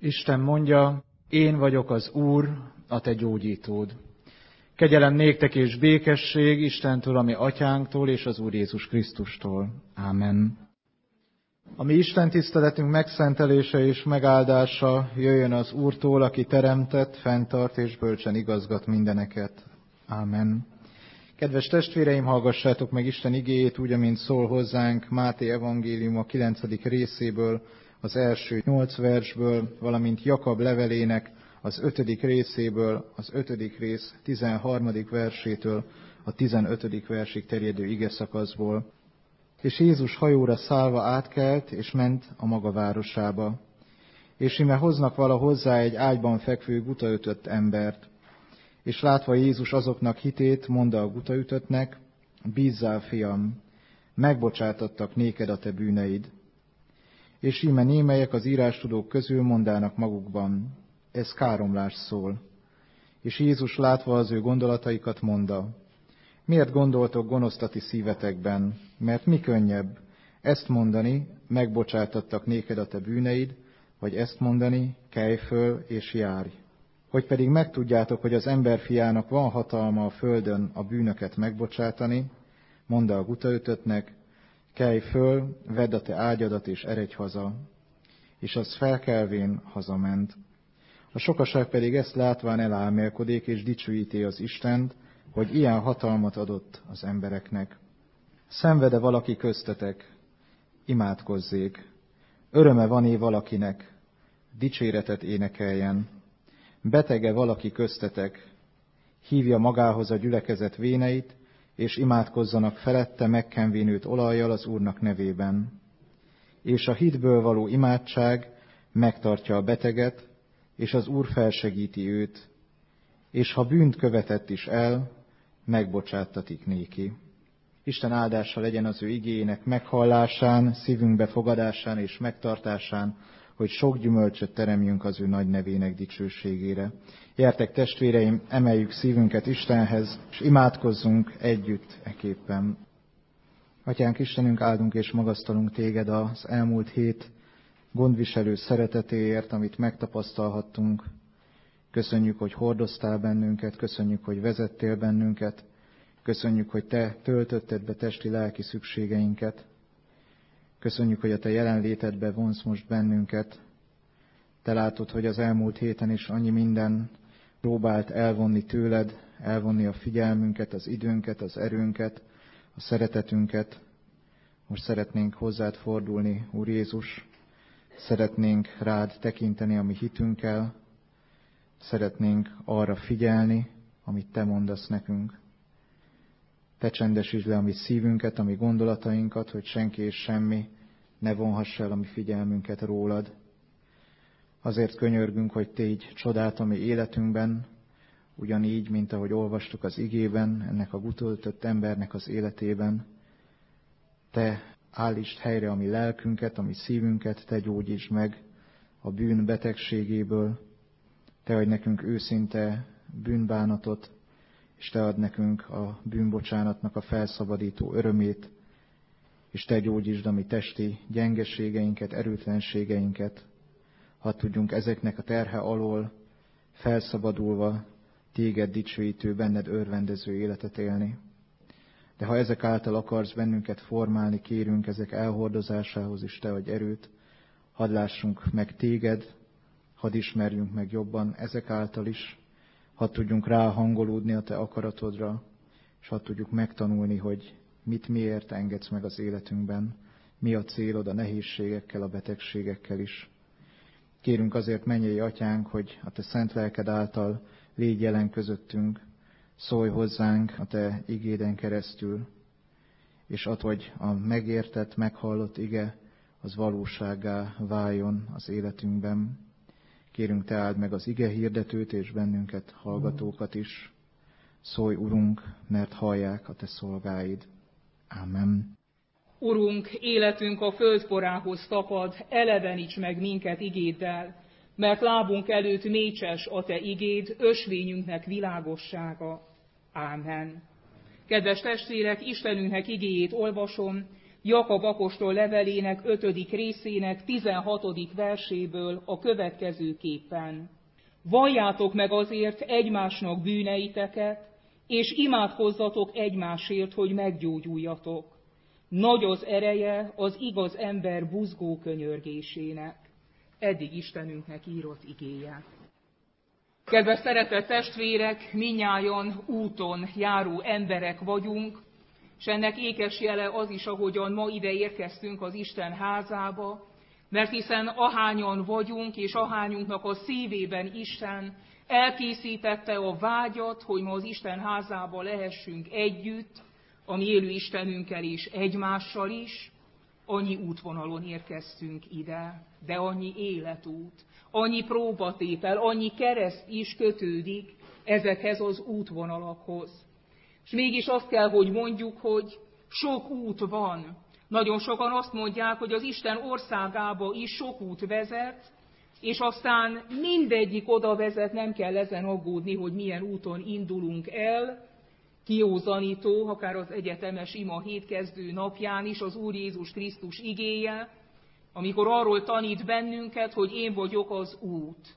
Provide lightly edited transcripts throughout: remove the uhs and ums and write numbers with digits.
Isten mondja, én vagyok az Úr, a te gyógyítód. Kegyelem néktek és békesség Istentől, ami atyánktól és az Úr Jézus Krisztustól. Ámen. A mi Isten tiszteletünk megszentelése és megáldása jöjjön az Úrtól, aki teremtett, fenntart és bölcsen igazgat mindeneket. Ámen. Kedves testvéreim, hallgassátok meg Isten igéjét úgy, amint szól hozzánk Máté evangélium a 9. részéből, az első 8 versből, valamint Jakab levelének az 5. részéből, az 5. rész 13. versétől a 15. versig terjedő igeszakaszból. És Jézus hajóra szállva átkelt, és ment a maga városába. És íme hoznak vala hozzá egy ágyban fekvő gutaütött embert. És látva Jézus azoknak hitét, mondta a gutaütöttnek, bízzál, fiam, megbocsátattak néked a te bűneid. És íme némelyek az írástudók közül mondának magukban, ez káromlás szól. És Jézus látva az ő gondolataikat mondta, miért gondoltok gonosztati szívetekben, mert mi könnyebb, ezt mondani, megbocsátattak néked a te bűneid, vagy ezt mondani, kelj föl és járj. Hogy pedig megtudjátok, hogy az emberfiának van hatalma a földön a bűnöket megbocsátani, mondta a gutaütöttnek, kelj föl, vedd a te ágyadat és eredj haza. És az felkelvén hazament. A sokaság pedig ezt látván elálmélkodik és dicsőíti az Istent, hogy ilyen hatalmat adott az embereknek. Szenvede valaki köztetek, imádkozzék. Öröme van-e valakinek, dicséretet énekeljen. Betege valaki köztetek, hívja magához a gyülekezet véneit, és imádkozzanak felette megkenvén őt olajjal az Úrnak nevében. És a hitből való imádság megtartja a beteget, és az Úr felsegíti őt, és ha bűnt követett is el, megbocsáttatik néki. Isten áldása legyen az ő igéjének meghallásán, szívünkbe fogadásán és megtartásán, hogy sok gyümölcsöt teremjünk az ő nagy nevének dicsőségére. Gyertek testvéreim, emeljük szívünket Istenhez, és imádkozzunk együtt eképpen. Atyánk Istenünk, áldunk és magasztalunk téged az elmúlt hét gondviselő szeretetéért, amit megtapasztalhattunk. Köszönjük, hogy hordoztál bennünket, köszönjük, hogy vezettél bennünket, köszönjük, hogy te töltötted be testi-lelki szükségeinket. Köszönjük, hogy a te jelenlétedbe vonsz most bennünket. Te látod, hogy az elmúlt héten is annyi minden próbált elvonni tőled, elvonni a figyelmünket, az időnket, az erőnket, a szeretetünket. Most szeretnénk hozzád fordulni, Úr Jézus. Szeretnénk rád tekinteni a mi hitünkkel. Szeretnénk arra figyelni, amit te mondasz nekünk. Te csendesítsd le a mi szívünket, a mi gondolatainkat, hogy senki és semmi ne vonhass el a mi figyelmünket rólad. Azért könyörgünk, hogy tégy csodát a mi életünkben, ugyanígy, mint ahogy olvastuk az igében, ennek a gutaütött embernek az életében. Te állítsd helyre a mi lelkünket, a mi szívünket, te gyógyítsd meg a bűn betegségéből. Te adj nekünk őszinte bűnbánatot, és te ad nekünk a bűnbocsánatnak a felszabadító örömét, és te gyógyítsd a mi testi gyengeségeinket, erőtlenségeinket, hadd tudjunk ezeknek a terhe alól felszabadulva téged dicsőítő, benned örvendező életet élni. De ha ezek által akarsz bennünket formálni, kérünk ezek elhordozásához is te adj erőt, hadd lássunk meg téged, hadd ismerjünk meg jobban ezek által is, hadd tudjunk ráhangolódni a te akaratodra, és hadd tudjuk megtanulni, hogy mit miért engedsz meg az életünkben, mi a célod a nehézségekkel, a betegségekkel is. Kérünk azért, mennyei atyánk, hogy a te szent lelked által légy jelen közöttünk, szólj hozzánk a te igéden keresztül, és add, hogy a megértett, meghallott ige az valósággá váljon az életünkben. Kérünk, te áld meg az ige hirdetőt és bennünket, hallgatókat is. Szólj, Urunk, mert hallják a te szolgáid. Ámen. Urunk, életünk a földporához tapad, eleveníts meg minket igéddel, mert lábunk előtt mécses a te igéd, ösvényünknek világossága. Ámen. Kedves testvérek, Istenünknek igéjét olvasom, Jakab apostol levelének 5. részének 16. verséből a következőképpen: Valljátok meg azért egymásnak bűneiteket, és imádkozzatok egymásért, hogy meggyógyuljatok. Nagy az ereje az igaz ember buzgó könyörgésének. Eddig Istenünknek írott igéje. Kedves szeretett testvérek, mindnyájan úton járó emberek vagyunk, és ennek ékes jele az is, ahogyan ma ide érkeztünk az Isten házába, mert hiszen ahányan vagyunk, és ahányunknak a szívében Isten elkészítette a vágyat, hogy ma az Isten házába lehessünk együtt, a mi élő Istenünkkel és egymással is, annyi útvonalon érkeztünk ide, de annyi életút, annyi próbatétel, annyi kereszt is kötődik ezekhez az útvonalakhoz. És mégis azt kell, hogy mondjuk, hogy sok út van. Nagyon sokan azt mondják, hogy az Isten országába is sok út vezet, és aztán mindegyik oda vezet, nem kell ezen aggódni, hogy milyen úton indulunk el. Kiózanító, akár az egyetemes ima hétkezdő napján is az Úr Jézus Krisztus igéje, amikor arról tanít bennünket, hogy én vagyok az út,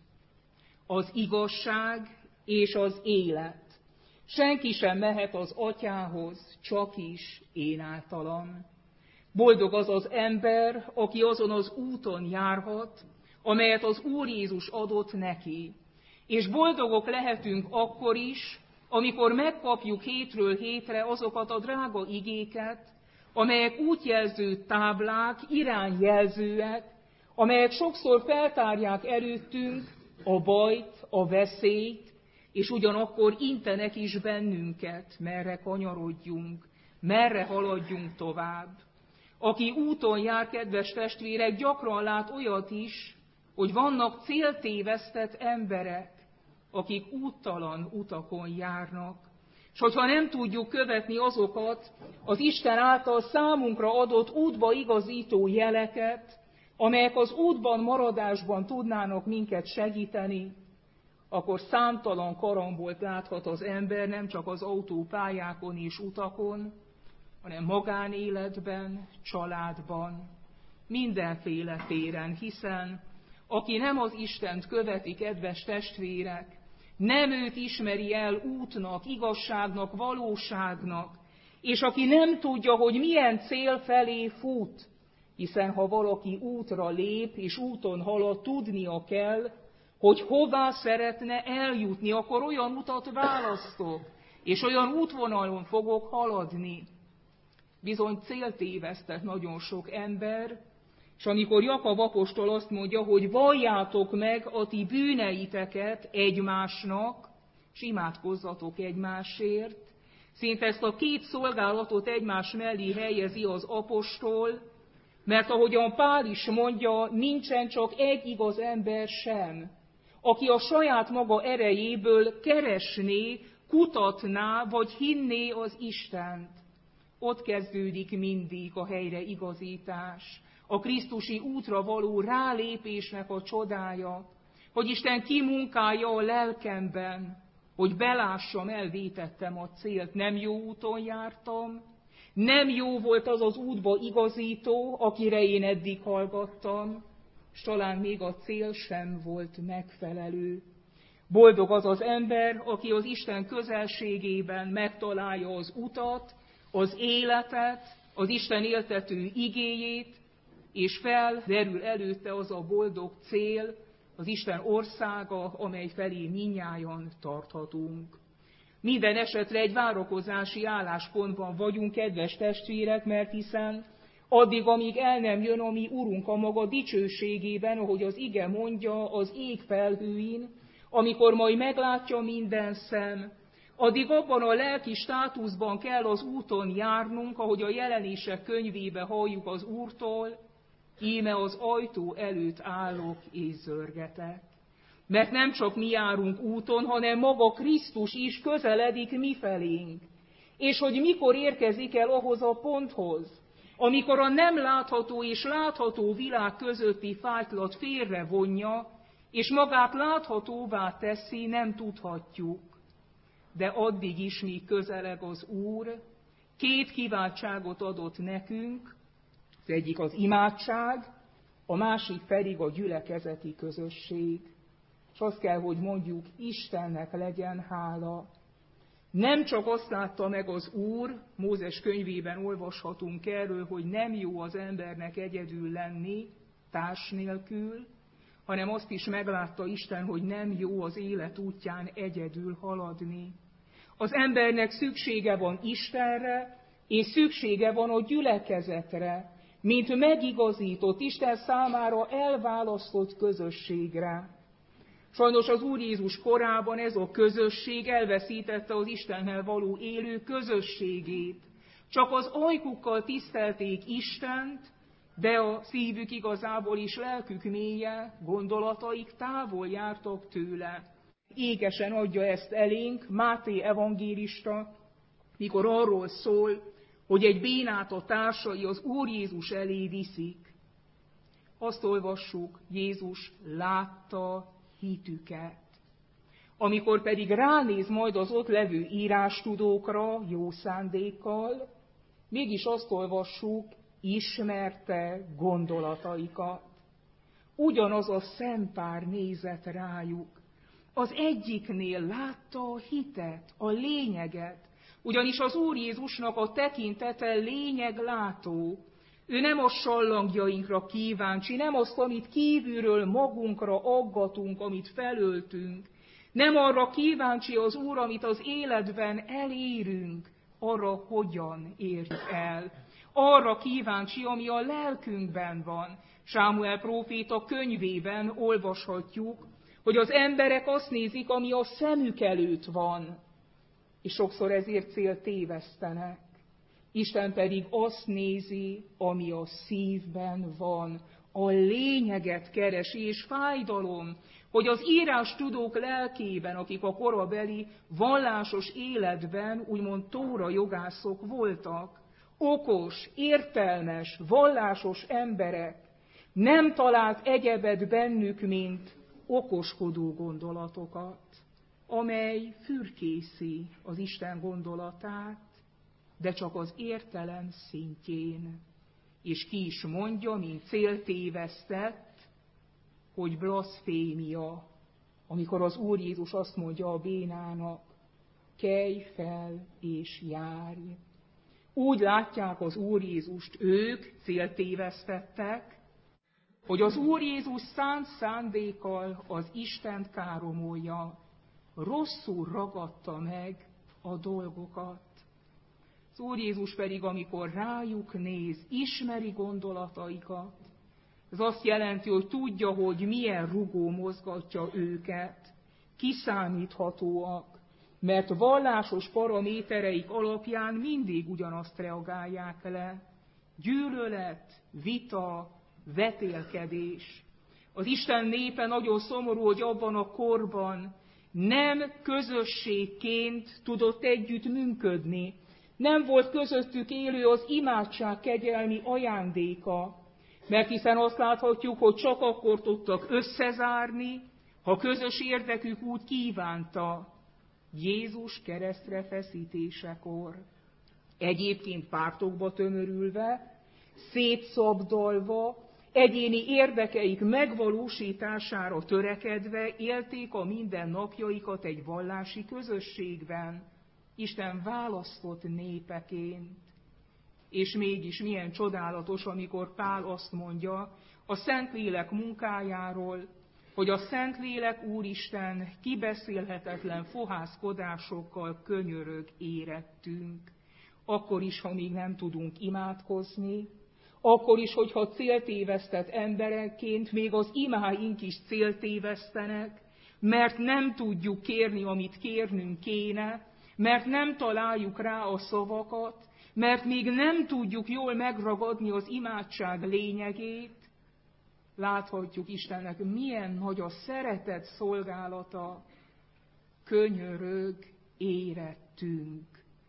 az igazság és az élet. Senki sem mehet az Atyához, csak is én általam. Boldog az az ember, aki azon az úton járhat, amelyet az Úr Jézus adott neki. És boldogok lehetünk akkor is, amikor megkapjuk hétről hétre azokat a drága igéket, amelyek útjelző táblák, irányjelzőek, amelyek sokszor feltárják előttünk a bajt, a veszélyt, és ugyanakkor intenek is bennünket, merre kanyarodjunk, merre haladjunk tovább. Aki úton jár, kedves testvérek, gyakran lát olyat is, hogy vannak céltévesztett emberek, akik úttalan utakon járnak. És hogyha nem tudjuk követni azokat az Isten által számunkra adott útba igazító jeleket, amelyek az útban maradásban tudnának minket segíteni, akkor számtalan karambolt láthat az ember nem csak az autópályákon és utakon, hanem magánéletben, családban, mindenféle téren, hiszen aki nem az Istent követi, kedves testvérek, nem őt ismeri el útnak, igazságnak, valóságnak, és aki nem tudja, hogy milyen cél felé fut, hiszen ha valaki útra lép és úton halad, tudnia kell, hogy hová szeretne eljutni, akkor olyan utat választok, és olyan útvonalon fogok haladni. Bizony céltévesztett nagyon sok ember, és amikor Jakab apostol azt mondja, hogy valljátok meg a ti bűneiteket egymásnak, és imádkozzatok egymásért, szinte ezt a két szolgálatot egymás mellé helyezi az apostol, mert ahogyan Pál is mondja, nincsen csak egy igaz ember sem, aki a saját maga erejéből keresné, kutatná, vagy hinné az Istent. Ott kezdődik mindig a helyreigazítás, a krisztusi útra való rálépésnek a csodája, hogy Isten kimunkálja a lelkemben, hogy belássam, elvétettem a célt, nem jó úton jártam, nem jó volt az az útba igazító, akire én eddig hallgattam, és talán még a cél sem volt megfelelő. Boldog az az ember, aki az Isten közelségében megtalálja az utat, az életet, az Isten éltető igéjét, és felderül előtte az a boldog cél, az Isten országa, amely felé mindnyájan tarthatunk. Minden esetre egy várakozási álláspontban vagyunk, kedves testvérek, mert hiszen addig, amíg el nem jön a mi Urunk a maga dicsőségében, ahogy az ige mondja, az ég felhőin, amikor majd meglátja minden szem, addig abban a lelki státuszban kell az úton járnunk, ahogy a Jelenések könyvébe halljuk az Úrtól, íme az ajtó előtt állok és zörgetek. Mert nem csak mi járunk úton, hanem maga Krisztus is közeledik mifelénk. És hogy mikor érkezik el ahhoz a ponthoz, amikor a nem látható és látható világ közötti fájtlat félrevonja, és magát láthatóvá teszi, nem tudhatjuk. De addig is, míg közeleg az Úr, két kiváltságot adott nekünk, Az egyik az imádság, a másik pedig a gyülekezeti közösség. És azt kell, hogy mondjuk, Istennek legyen hála. Nem csak azt látta meg az Úr, Mózes könyvében olvashatunk erről, hogy nem jó az embernek egyedül lenni, társ nélkül, hanem azt is meglátta Isten, hogy nem jó az élet útján egyedül haladni. Az embernek szüksége van Istenre, és szüksége van a gyülekezetre, mint megigazított, Isten számára elválasztott közösségre. Sajnos az Úr Jézus korában ez a közösség elveszítette az Istennel való élő közösségét. Csak az ajkukkal tisztelték Istent, de a szívük igazából is lelkük mélye, gondolataik távol jártak tőle. Égesen adja ezt elénk Máté evangélista, mikor arról szól, hogy egy bénát a társai az Úr Jézus elé viszik. Azt olvassuk, Jézus látta hitüket. Amikor pedig ránéz majd az ott levő írástudókra jó szándékkal, mégis azt olvassuk, ismerte gondolataikat. Ugyanaz a szempár nézett rájuk. Az egyiknél látta a hitet, a lényeget, ugyanis az Úr Jézusnak a tekintete lényeglátó. Ő nem a sallangjainkra kíváncsi, nem azt, amit kívülről magunkra aggatunk, amit felöltünk. Nem arra kíváncsi az Úr, amit az életben elérünk, arra hogyan érjük el. Arra kíváncsi, ami a lelkünkben van. Sámuel próféta könyvében olvashatjuk, hogy az emberek azt nézik, ami a szemük előtt van, és sokszor ezért céltévesztenek. Isten pedig azt nézi, ami a szívben van, a lényeget keresi, és fájdalom, hogy az írástudók lelkében, akik a korabeli vallásos életben úgymond tóra jogászok voltak, okos, értelmes, vallásos emberek, nem talált egyebet bennük, mint okoskodó gondolatokat, amely fürkészi az Isten gondolatát, de csak az értelem szintjén. És ki is mondja, mint céltévesztett, hogy blaszfémia, amikor az Úr Jézus azt mondja a bénának, kelj fel és járj. Úgy látják az Úr Jézust ők, céltévesztettek, hogy az Úr Jézus szánt szándékkal az Istent káromolja, rosszul ragadta meg a dolgokat. Az Úr Jézus pedig, amikor rájuk néz, ismeri gondolataikat. Ez azt jelenti, hogy tudja, hogy milyen rugó mozgatja őket, kiszámíthatóak, mert vallásos paramétereik alapján mindig ugyanazt reagálják le. Gyűlölet, vita, vetélkedés. Az Isten népe nagyon szomorú, hogy abban a korban nem közösségként tudott együtt működni. Nem volt közöttük élő az imádság kegyelmi ajándéka, mert hiszen azt láthatjuk, hogy csak akkor tudtak összezárni, ha közös érdekük úgy kívánta, Jézus keresztre feszítésekor. Egyébként pártokba tömörülve, szétszabdalva, egyéni érdekeik megvalósítására törekedve élték a mindennapjaikat egy vallási közösségben, Isten választott népeként. És mégis milyen csodálatos, amikor Pál azt mondja a Szentlélek munkájáról, hogy a Szentlélek Úristen kibeszélhetetlen fohászkodásokkal könyörög érettünk. Akkor is, ha még nem tudunk imádkozni, akkor is, hogyha céltévesztett emberekként még az imáink is céltévesztenek, mert nem tudjuk kérni, amit kérnünk kéne, mert nem találjuk rá a szavakat, mert még nem tudjuk jól megragadni az imádság lényegét, láthatjuk Istennek, milyen nagy a szeretet szolgálata, könyörög érettünk,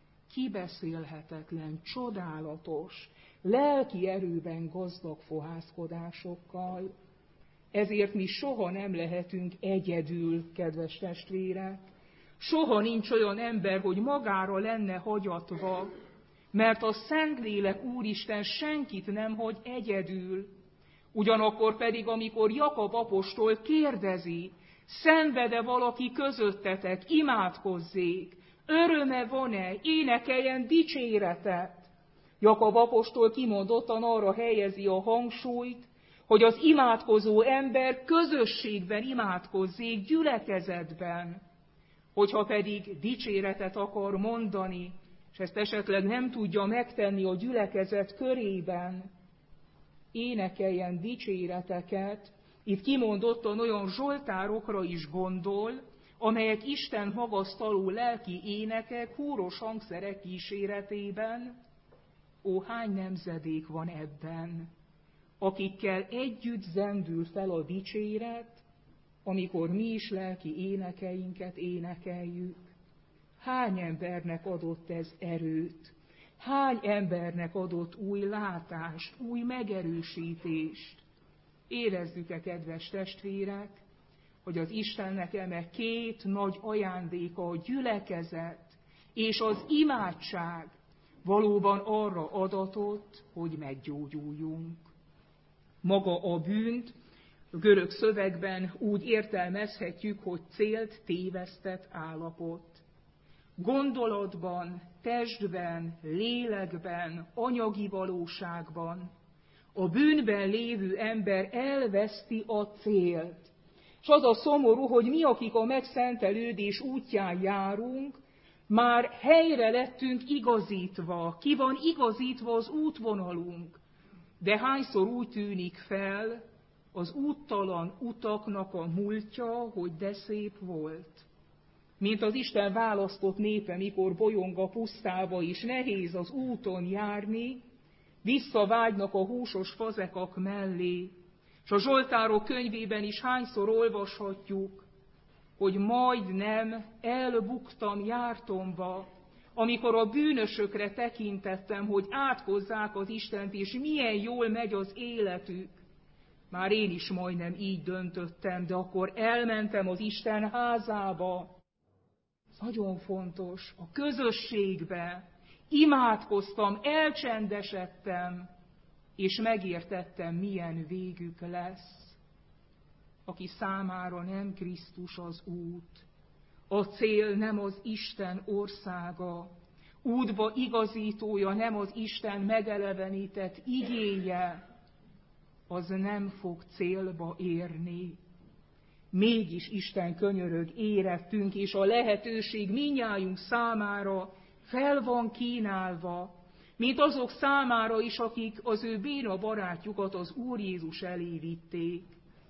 kibeszélhetetlen, csodálatos, lelki erőben gazdag fohászkodásokkal. Ezért mi soha nem lehetünk egyedül, kedves testvérek. Soha nincs olyan ember, hogy magára lenne hagyatva, mert a Szentlélek Úristen senkit nem hagy egyedül. Ugyanakkor pedig, amikor Jakab apostol kérdezi, szenved-e valaki közöttetek, imádkozzék, öröme van-e, énekeljen dicséretet. Jakab apostol kimondottan arra helyezi a hangsúlyt, hogy az imádkozó ember közösségben imádkozzék, gyülekezetben. Hogyha pedig dicséretet akar mondani, és ezt esetleg nem tudja megtenni a gyülekezet körében, énekeljen dicséreteket. Itt kimondottan olyan zsoltárokra is gondol, amelyek Isten magasztaló lelki énekek, kóros hangszerek kíséretében. Ó, hány nemzedék van ebben, akikkel együtt zendül fel a dicséret, amikor mi is lelki énekeinket énekeljük. Hány embernek adott ez erőt? Hány embernek adott új látást, új megerősítést? Érezzük-e, kedves testvérek, hogy az Istennek eme két nagy ajándéka, a gyülekezet és az imádság valóban arra adatott, hogy meggyógyuljunk. Maga a bűnt a görög szövegben úgy értelmezhetjük, hogy célt tévesztett állapot. Gondolatban, testben, lélekben, anyagi valóságban a bűnben lévő ember elveszti a célt. És az a szomorú, hogy mi, akik a megszentelődés útján járunk, már helyre lettünk igazítva, ki van igazítva az útvonalunk. De hányszor úgy tűnik fel az úttalan utaknak a múltja, hogy de szép volt. Mint az Isten választott népe, mikor bolyong a pusztába is, nehéz az úton járni, visszavágynak a húsos fazekak mellé, és a Zsoltárok könyvében is hányszor olvashatjuk, hogy majdnem elbuktam jártomba, amikor a bűnösökre tekintettem, hogy átkozzák az Istent, és milyen jól megy az életük. Már én is majdnem így döntöttem, de akkor elmentem az Isten házába. Ez nagyon fontos, a közösségbe imádkoztam, elcsendesedtem, és megértettem, milyen végük lesz. Aki számára nem Krisztus az út, a cél nem az Isten országa, útba igazítója nem az Isten megelevenített igéje, az nem fog célba érni. Mégis Isten könyörög érettünk, és a lehetőség mindnyájunk számára fel van kínálva, mint azok számára is, akik az ő béna barátjukat az Úr Jézus elé vitték.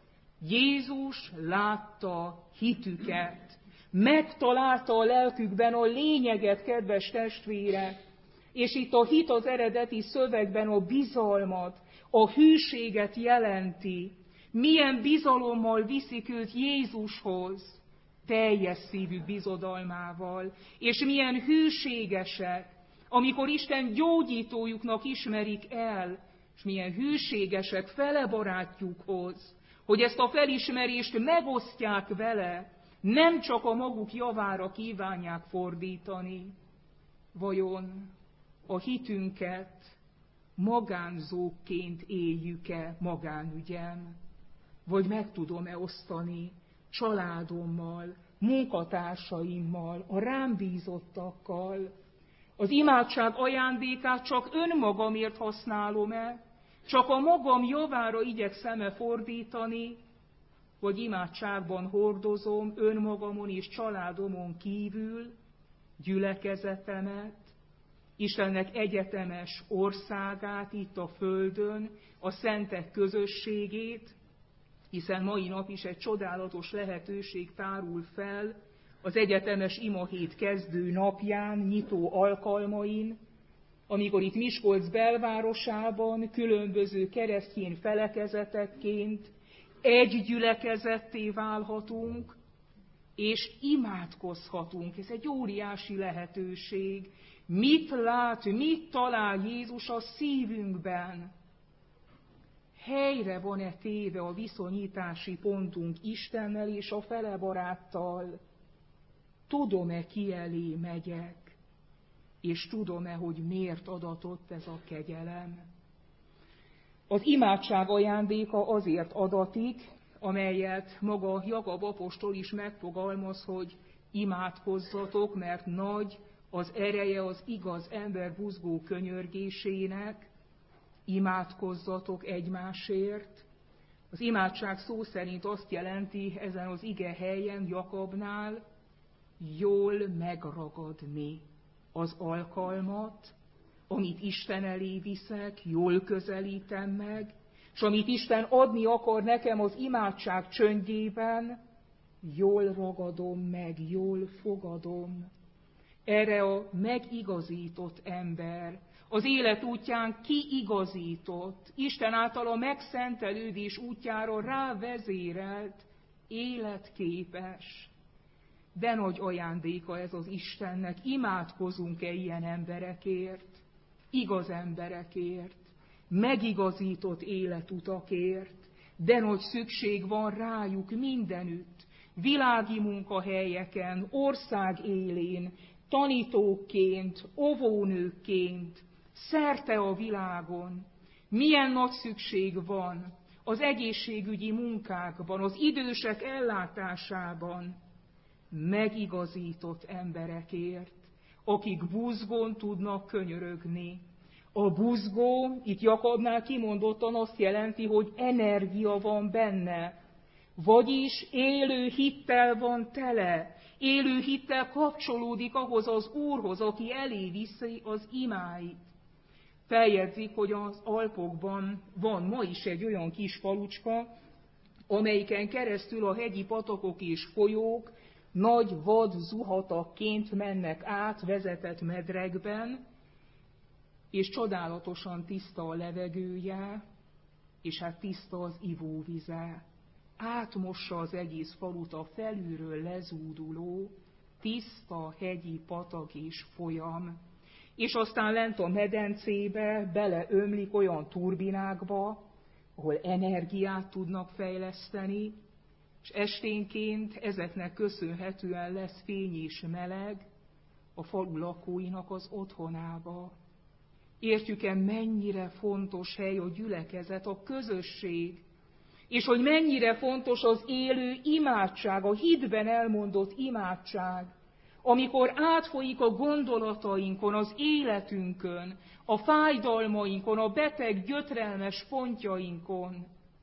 Jézus látta hitüket, megtalálta a lelkükben a lényeget, kedves testvérek, és itt a hit az eredeti szövegben a bizalmat, a hűséget jelenti. Milyen bizalommal viszik őt Jézushoz, teljes szívű bizodalmával, és milyen hűségesek, amikor Isten gyógyítójuknak ismerik el, és milyen hűségesek fele barátjukhoz, hogy ezt a felismerést megosztják vele, nem csak a maguk javára kívánják fordítani. Vajon a hitünket magánzóként éljük-e magánügyem? Vagy meg tudom-e osztani családommal, munkatársaimmal, a rám bízottakkal? Az imádság ajándékát csak önmagamért használom-e? Csak a magam javára igyekszem-e fordítani? Vagy imádságban hordozom önmagamon és családomon kívül gyülekezetemet, Istennek egyetemes országát itt a földön, a szentek közösségét, hiszen mai nap is egy csodálatos lehetőség tárul fel az egyetemes imahét kezdő napján, nyitó alkalmain, amikor itt Miskolc belvárosában különböző keresztény felekezetekként egy gyülekezetté válhatunk, és imádkozhatunk. Ez egy óriási lehetőség. Mit lát, mit talál Jézus a szívünkben? Helyre van-e téve a viszonyítási pontunk Istennel és a fele baráttal? Tudom-e, ki elé megyek? és tudom-e, hogy miért adatott ez a kegyelem. Az imádság ajándéka azért adatik, amelyet maga Jakab apostol is megfogalmaz, hogy imádkozzatok, mert nagy az ereje az igaz ember buzgó könyörgésének, imádkozzatok egymásért. Az imádság szó szerint azt jelenti ezen az ige helyen, Jakabnál, jól megragadni az alkalmat, amit Isten elé viszek, jól közelítem meg, és amit Isten adni akar nekem az imádság csöndjében, jól ragadom meg, jól fogadom. Erre a megigazított ember, az élet útján kiigazított, Isten által a megszentelődés útjára rávezérelt, életképes. De nagy ajándéka ez az Istennek, imádkozunk-e ilyen emberekért, igaz emberekért, megigazított életutakért, de nagy szükség van rájuk mindenütt, világi munkahelyeken, ország élén, tanítóként, óvónőkként, szerte a világon. Milyen nagy szükség van az egészségügyi munkákban, az idősek ellátásában, megigazított emberekért, akik buzgón tudnak könyörögni. A buzgó, itt Jakabnál kimondottan azt jelenti, hogy energia van benne, vagyis élő hittel van tele, élő hittel kapcsolódik ahhoz az Úrhoz, aki elé viszi az imáit. Feljegyzik, hogy az Alpokban van ma is egy olyan kis falucska, amelyiken keresztül a hegyi patakok és folyók nagy vad zuhatakként mennek át vezetett medrekben, és csodálatosan tiszta a levegője, és hát tiszta az ivóvize. Átmossa az egész falut a felülről lezúduló, tiszta hegyi patak és folyam. És aztán lent a medencébe beleömlik olyan turbinákba, ahol energiát tudnak fejleszteni, és esténként ezeknek köszönhetően lesz fény és meleg a falu lakóinak az otthonába. Értjük-e, mennyire fontos hely a gyülekezet, a közösség, és hogy mennyire fontos az élő imádság, a hitben elmondott imádság, amikor átfolyik a gondolatainkon, az életünkön, a fájdalmainkon, a beteg, gyötrelmes pontjainkon,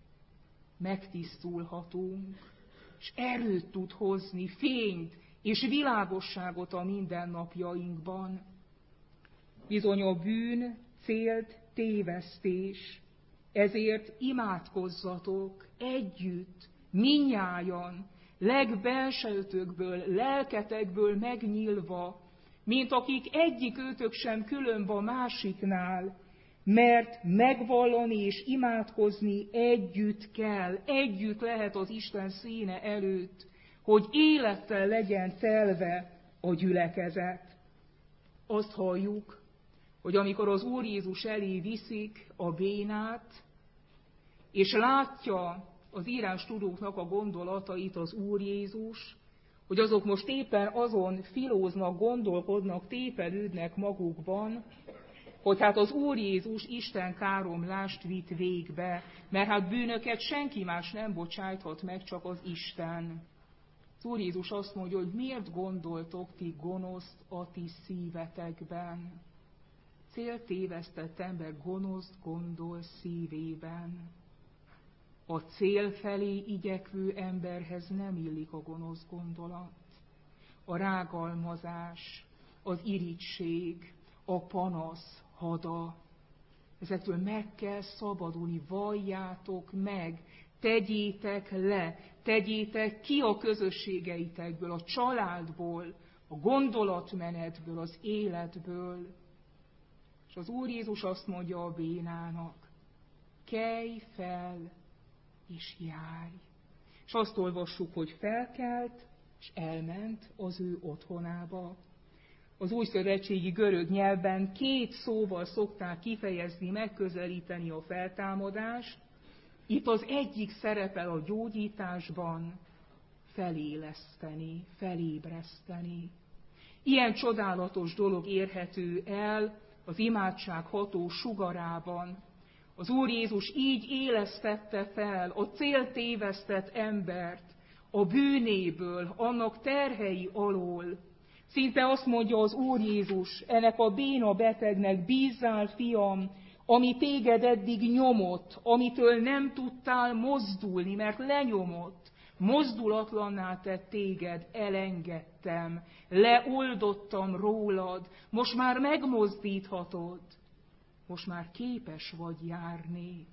megtisztulhatunk, és erőt tud hozni, fényt és világosságot a mindennapjainkban. Bizony a bűn célt tévesztés, ezért imádkozzatok együtt, mindnyájan, legbelsőtökből, lelketekből megnyílva, mint akik egyik őtök sem különb a másiknál, mert megvallani és imádkozni együtt kell, együtt lehet az Isten színe előtt, hogy élettel legyen telve a gyülekezet. Azt halljuk, hogy amikor az Úr Jézus elé viszik a bénát, és látja az írástudóknak a gondolatait az Úr Jézus, hogy azok most éppen azon filóznak, gondolkodnak, tépelődnek magukban, hogy hát az Úr Jézus Isten káromlást vitt végbe, mert hát bűnöket senki más nem bocsájthat meg, csak az Isten. Az Úr Jézus azt mondja, hogy miért gondoltok ti gonoszt a ti szívetekben? Céltévesztett ember gonoszt gondol szívében. A cél felé igyekvő emberhez nem illik a gonosz gondolat. A rágalmazás, az irigység, a panasz hada. Ezektől meg kell szabadulni, valljátok meg, tegyétek le, tegyétek ki a közösségeitekből, a családból, a gondolatmenetből, az életből. És az Úr Jézus azt mondja a bénának, kelj fel, és járj. És azt olvassuk, hogy felkelt, és elment az ő otthonába. Az újszövetségi görög nyelvben 2 szóval szokták kifejezni, megközelíteni a feltámadást. Itt az egyik szerepel a gyógyításban, feléleszteni, felébreszteni. Ilyen csodálatos dolog érhető el az imádság ható sugarában. Az Úr Jézus így élesztette fel a céltévesztett embert a bűnéből, annak terhei alól. Szinte azt mondja az Úr Jézus ennek a béna betegnek: bízzál, fiam, ami téged eddig nyomott, amitől nem tudtál mozdulni, mert lenyomott, mozdulatlanná tett téged, elengedtem, leoldottam rólad, most már megmozdíthatod, most már képes vagy járni.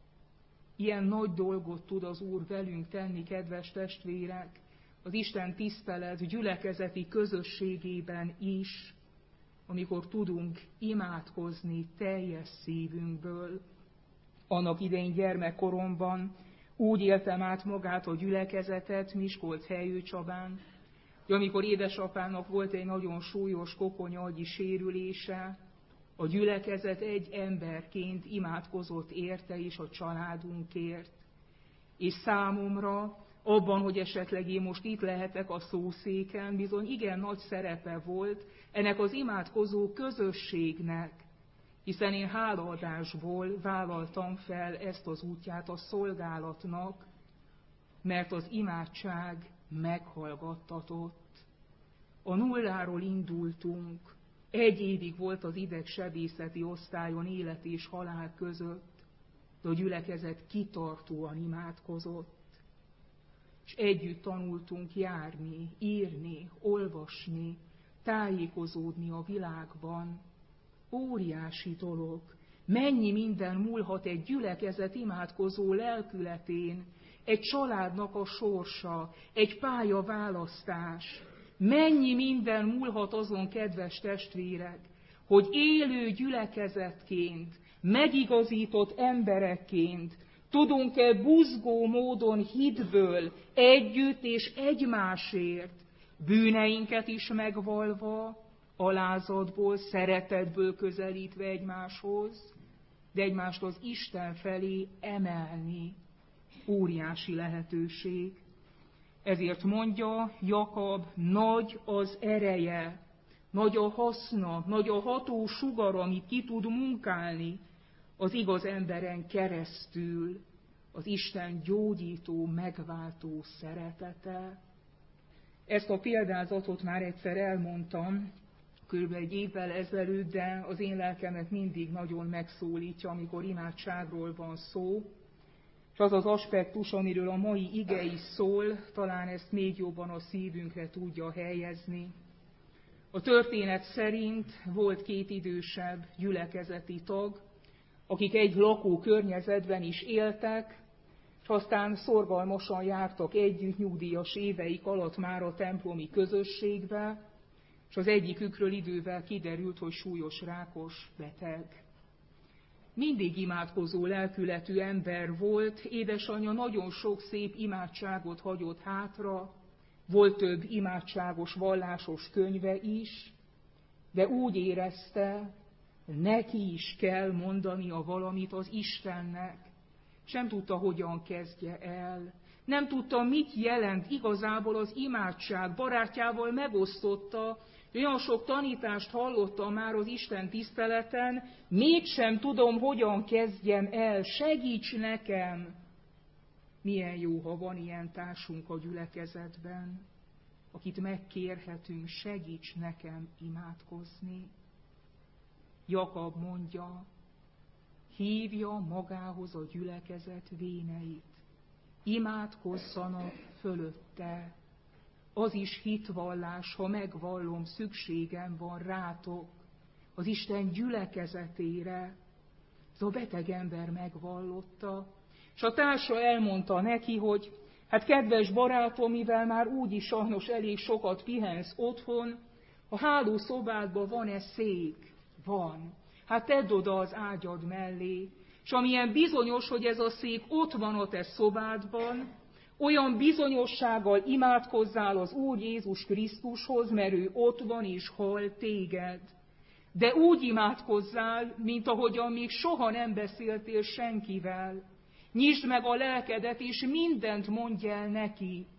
Ilyen nagy dolgot tud az Úr velünk tenni, kedves testvérek, az Isten tisztelet gyülekezeti közösségében is, amikor tudunk imádkozni teljes szívünkből. Annak idején gyermekkoromban úgy éltem át magát a gyülekezetet Miskolc-Helyőcsabán, hogy amikor édesapának volt egy nagyon súlyos koponyagyi sérülése, a gyülekezet egy emberként imádkozott érte és a családunkért. És számomra abban, hogy esetleg én most itt lehetek a szószéken, bizony igen nagy szerepe volt ennek az imádkozó közösségnek, hiszen én hálaadásból vállaltam fel ezt az útját a szolgálatnak, mert az imádság meghallgattatott. A nulláról indultunk, 1 évig volt az idegsebészeti osztályon élet és halál között, de a gyülekezet kitartóan imádkozott. És együtt tanultunk járni, írni, olvasni, tájékozódni a világban. Óriási dolog. Mennyi minden múlhat egy gyülekezet imádkozó lelkületén, egy családnak a sorsa, egy pályaválasztás. Mennyi minden múlhat azon, kedves testvérek, hogy élő gyülekezetként, megigazított emberekként tudunk-e buzgó módon hitből együtt és egymásért, bűneinket is megvalva, alázatból, szeretetből közelítve egymáshoz, de egymást az Isten felé emelni. Óriási lehetőség. Ezért mondja Jakab, nagy az ereje, nagy a haszna, nagy a ható sugar, amit ki tud munkálni az igaz emberen keresztül, az Isten gyógyító, megváltó szeretete. Ezt a példázatot már egyszer elmondtam, kb. 1 évvel ezelőtt, de az én lelkemet mindig nagyon megszólítja, amikor imádságról van szó. És az az aspektus, amiről a mai ige is szól, talán ezt még jobban a szívünkre tudja helyezni. A történet szerint volt 2 idősebb gyülekezeti tag, akik egy lakókörnyezetben is éltek, és aztán szorgalmasan jártak együtt nyugdíjas éveik alatt már a templomi közösségbe, és az egyikükről idővel kiderült, hogy súlyos rákos beteg. Mindig imádkozó lelkületű ember volt, édesanyja nagyon sok szép imádságot hagyott hátra, volt több imádságos, vallásos könyve is, de úgy érezte, neki is kell mondania valamit az Istennek. Sem tudta, hogyan kezdje el. Nem tudta, mit jelent igazából az imádság. Barátjával megosztotta, olyan sok tanítást hallottam már az Isten tiszteleten, mégsem tudom, hogyan kezdjem el, segíts nekem. Milyen jó, ha van ilyen társunk a gyülekezetben, akit megkérhetünk, segíts nekem imádkozni. Jakab mondja, hívja magához a gyülekezet véneit, imádkozzanak fölötte. Az is hitvallás, ha megvallom, szükségem van rátok, az Isten gyülekezetére. Ez a beteg ember megvallotta, és a társa elmondta neki, hogy hát kedves barátom, mivel már úgyis sajnos elég sokat pihensz otthon, a hálószobádban van-e szék? Van. Hát tedd oda az ágyad mellé, és amilyen bizonyos, hogy ez a szék ott van a te szobádban, olyan bizonyossággal imádkozzál az Úr Jézus Krisztushoz, mert ő ott van és hall téged. De úgy imádkozzál, mint ahogyan még soha nem beszéltél senkivel. Nyisd meg a lelkedet, és mindent mondj el neki.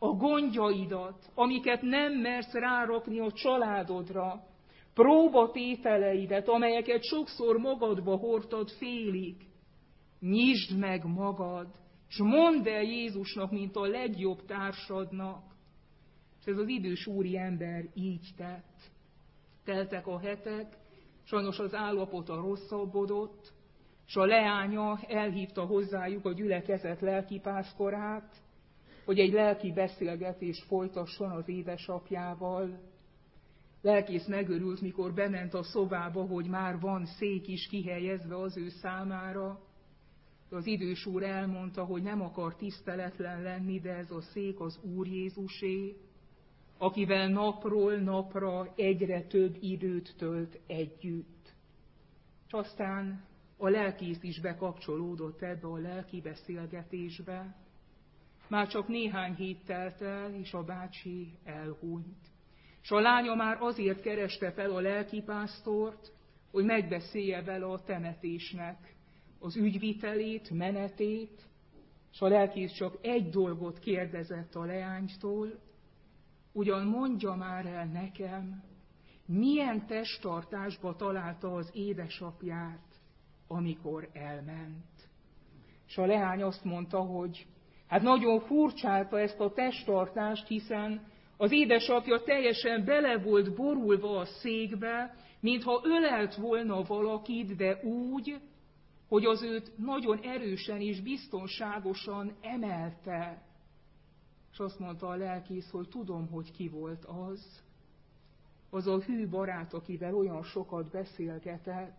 a gondjaidat, amiket nem mersz rárakni a családodra, próbatételeidet, amelyeket sokszor magadba hordtad félig. Nyisd meg magad, és mondd el Jézusnak, mint a legjobb társadnak. És ez az idős úriember így tett. Teltek a hetek, sajnos az állapota rosszabbodott, és a leánya elhívta hozzájuk a gyülekezet lelkipásztorát, hogy egy lelki beszélgetést folytasson az édesapjával. Lelkész megörült, mikor bement a szobába, hogy már van szék is kihelyezve az ő számára. Az idős úr elmondta, hogy nem akar tiszteletlen lenni, de ez a szék az Úr Jézusé, akivel napról napra egyre több időt tölt együtt. És aztán a lelkész is bekapcsolódott ebbe a lelki beszélgetésbe. Már csak néhány hét telt el, és a bácsi elhunyt. És a lánya már azért kereste fel a lelkipásztort, hogy megbeszélje vele a temetésnek az ügyvitelét, menetét, és a lelkész csak egy dolgot kérdezett a leánytól, ugyan mondja már el nekem, milyen testtartásba találta az édesapját, amikor elment. És a leány azt mondta, hogy hát nagyon furcsálta ezt a testtartást, hiszen az édesapja teljesen bele volt borulva a székbe, mintha ölelt volna valakit, de úgy, hogy az őt nagyon erősen és biztonságosan emelte. És azt mondta a lelkész, hogy tudom, hogy ki volt az. Az a hű barát, akivel olyan sokat beszélgetett,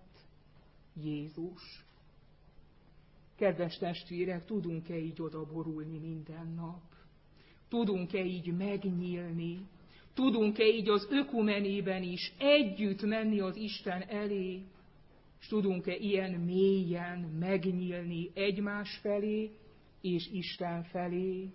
Jézus. Kedves testvérek, tudunk-e így odaborulni minden nap? Tudunk-e így megnyílni? Tudunk-e így az ökumenében is együtt menni az Isten elé? És tudunk-e ilyen mélyen megnyílni egymás felé és Isten felé?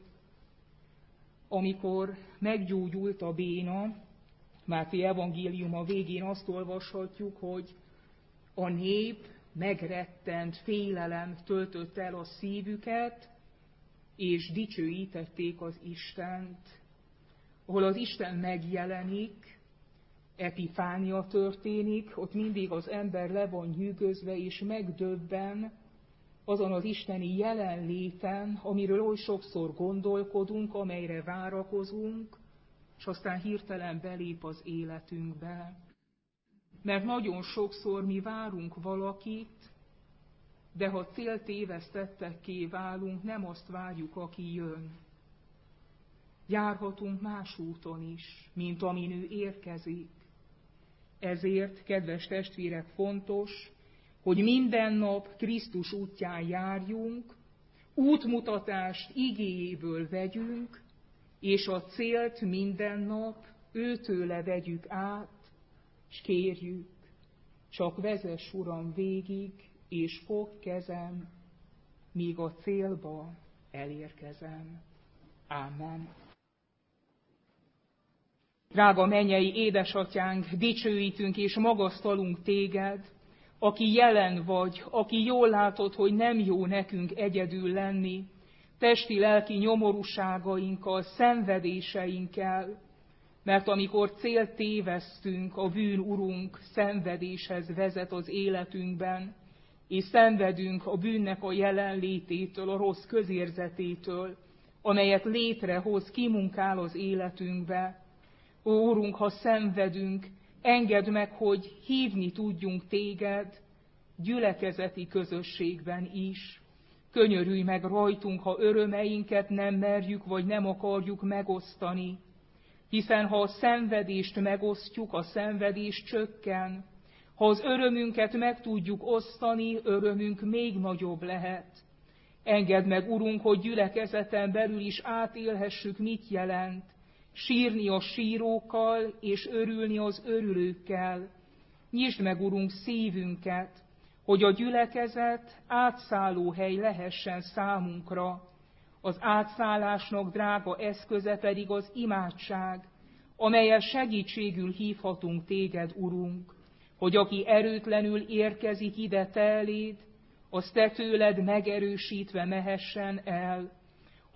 Amikor meggyógyult a béna, Máté evangéliuma végén azt olvashatjuk, hogy a nép megrettent, félelem töltött el a szívüket, és dicsőítették az Istent. Ahol az Isten megjelenik, epifánia történik, ott mindig az ember le van nyűgözve, és megdöbben azon az isteni jelenléten, amiről oly sokszor gondolkodunk, amelyre várakozunk, és aztán hirtelen belép az életünkbe. Mert nagyon sokszor mi várunk valakit, de ha céltévesztettekké válunk, nem azt várjuk, aki jön. Járhatunk más úton is, mint amin ő érkezik. Ezért, kedves testvérek, fontos, hogy minden nap Krisztus útján járjunk, útmutatást igéjéből vegyünk, és a célt minden nap őtőle vegyük át, és kérjük, csak vezess, Uram, végig, és fogd kezem, míg a célba elérkezem. Ámen. Drága mennyei édesatyánk, dicsőítünk és magasztalunk téged, aki jelen vagy, aki jól látod, hogy nem jó nekünk egyedül lenni, testi-lelki nyomorúságainkkal, szenvedéseinkkel, mert amikor célt tévesztünk, a bűn, Urunk, szenvedéshez vezet az életünkben, és szenvedünk a bűnnek a jelenlététől, a rossz közérzetétől, amelyet létrehoz, kimunkál az életünkbe. Ó, Urunk, ha szenvedünk, engedd meg, hogy hívni tudjunk téged gyülekezeti közösségben is. Könyörülj meg rajtunk, ha örömeinket nem merjük, vagy nem akarjuk megosztani. Hiszen ha a szenvedést megosztjuk, a szenvedés csökken. Ha az örömünket meg tudjuk osztani, örömünk még nagyobb lehet. Engedd meg, Urunk, hogy gyülekezeten belül is átélhessük, mit jelent sírni a sírókkal, és örülni az örülőkkel. Nyisd meg, Urunk, szívünket, hogy a gyülekezet átszálló hely lehessen számunkra. Az átszállásnak drága eszköze pedig az imádság, amellyel segítségül hívhatunk téged, Urunk, hogy aki erőtlenül érkezik ide te eléd, az te tőled megerősítve mehessen el.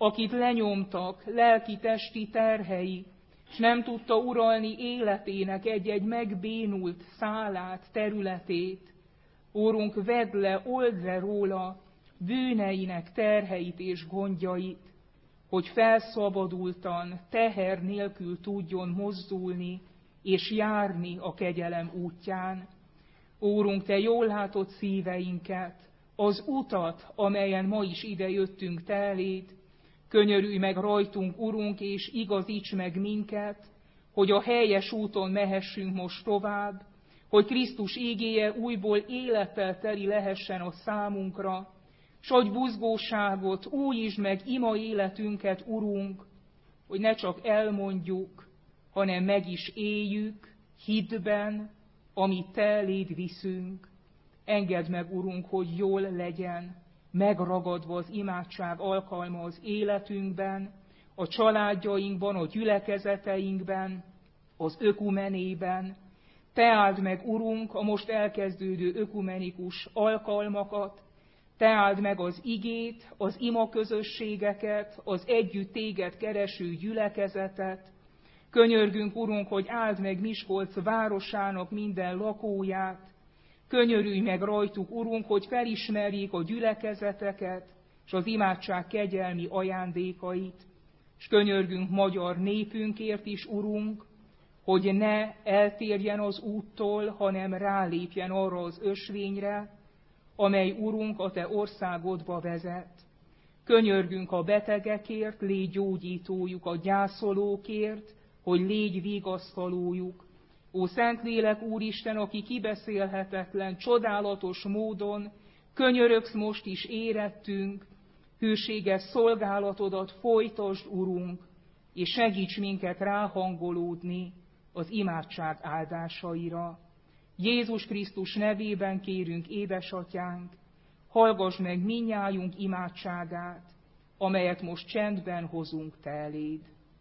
akit lenyomtak lelki-testi terhei, és nem tudta uralni életének egy-egy megbénult szálát, területét. Úrunk, vedd le, old le róla bűneinek terheit és gondjait, hogy felszabadultan, teher nélkül tudjon mozdulni és járni a kegyelem útján. Úrunk, Te jól látod szíveinket, az utat, amelyen ma is ide jöttünk Te eléd. Könyörülj meg rajtunk, Urunk, és igazíts meg minket, hogy a helyes úton mehessünk most tovább, hogy Krisztus ígéje újból élettel teli lehessen a számunkra, s hogy buzgóságot újítsd meg ima életünket, Urunk, hogy ne csak elmondjuk, hanem meg is éljük hitben, amit Te eléd viszünk. Engedd meg, Urunk, hogy jól legyen, megragadva az imádság alkalma az életünkben, a családjainkban, a gyülekezeteinkben, az ökumenében. Te áld meg, Urunk, a most elkezdődő ökumenikus alkalmakat, Te áld meg az igét, az imaközösségeket, az együtt Téged kereső gyülekezetet. Könyörgünk, Urunk, hogy áld meg Miskolc városának minden lakóját. Könyörülj meg rajtuk, Urunk, hogy felismerjék a gyülekezeteket, és az imádság kegyelmi ajándékait. És könyörgünk magyar népünkért is, Urunk, hogy ne eltérjen az úttól, hanem rálépjen arra az ösvényre, amely, Urunk, a Te országodba vezet. Könyörgünk a betegekért, légy gyógyítójuk, a gyászolókért, hogy légy vigasztalójuk. Ó, Szentlélek Úristen, aki kibeszélhetetlen, csodálatos módon könyörögsz most is érettünk, hűséges szolgálatodat folytasd, Urunk, és segíts minket ráhangolódni az imádság áldásaira. Jézus Krisztus nevében kérünk, édesatyánk, hallgass meg mindnyájunk imádságát, amelyet most csendben hozunk Te eléd.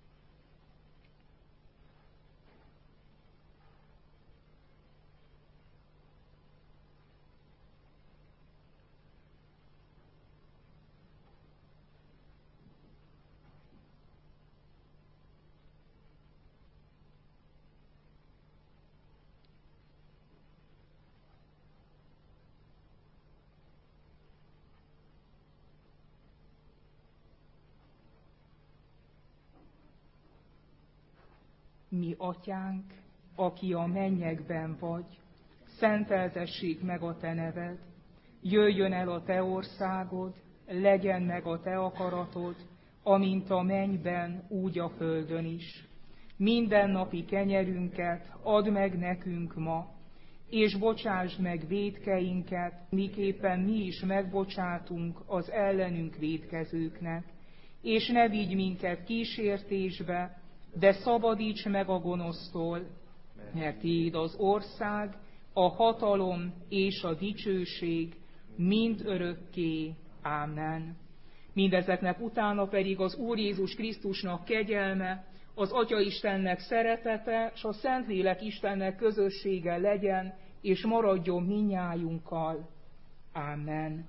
Mi atyánk, aki a mennyekben vagy, szenteltessék meg a Te neved, jöjjön el a Te országod, legyen meg a Te akaratod, amint a mennyben, úgy a földön is. Mindennapi kenyerünket add meg nekünk ma, és bocsásd meg vétkeinket, miképpen mi is megbocsátunk az ellenünk vétkezőknek. És ne vigy minket kísértésbe, de szabadíts meg a gonosztól, mert Tiéd az ország, a hatalom és a dicsőség mind örökké. Ámen. Mindezeknek utána pedig az Úr Jézus Krisztusnak kegyelme, az Atya Istennek szeretete, és a Szentlélek Istennek közössége legyen, és maradjon mindnyájunkkal. Ámen.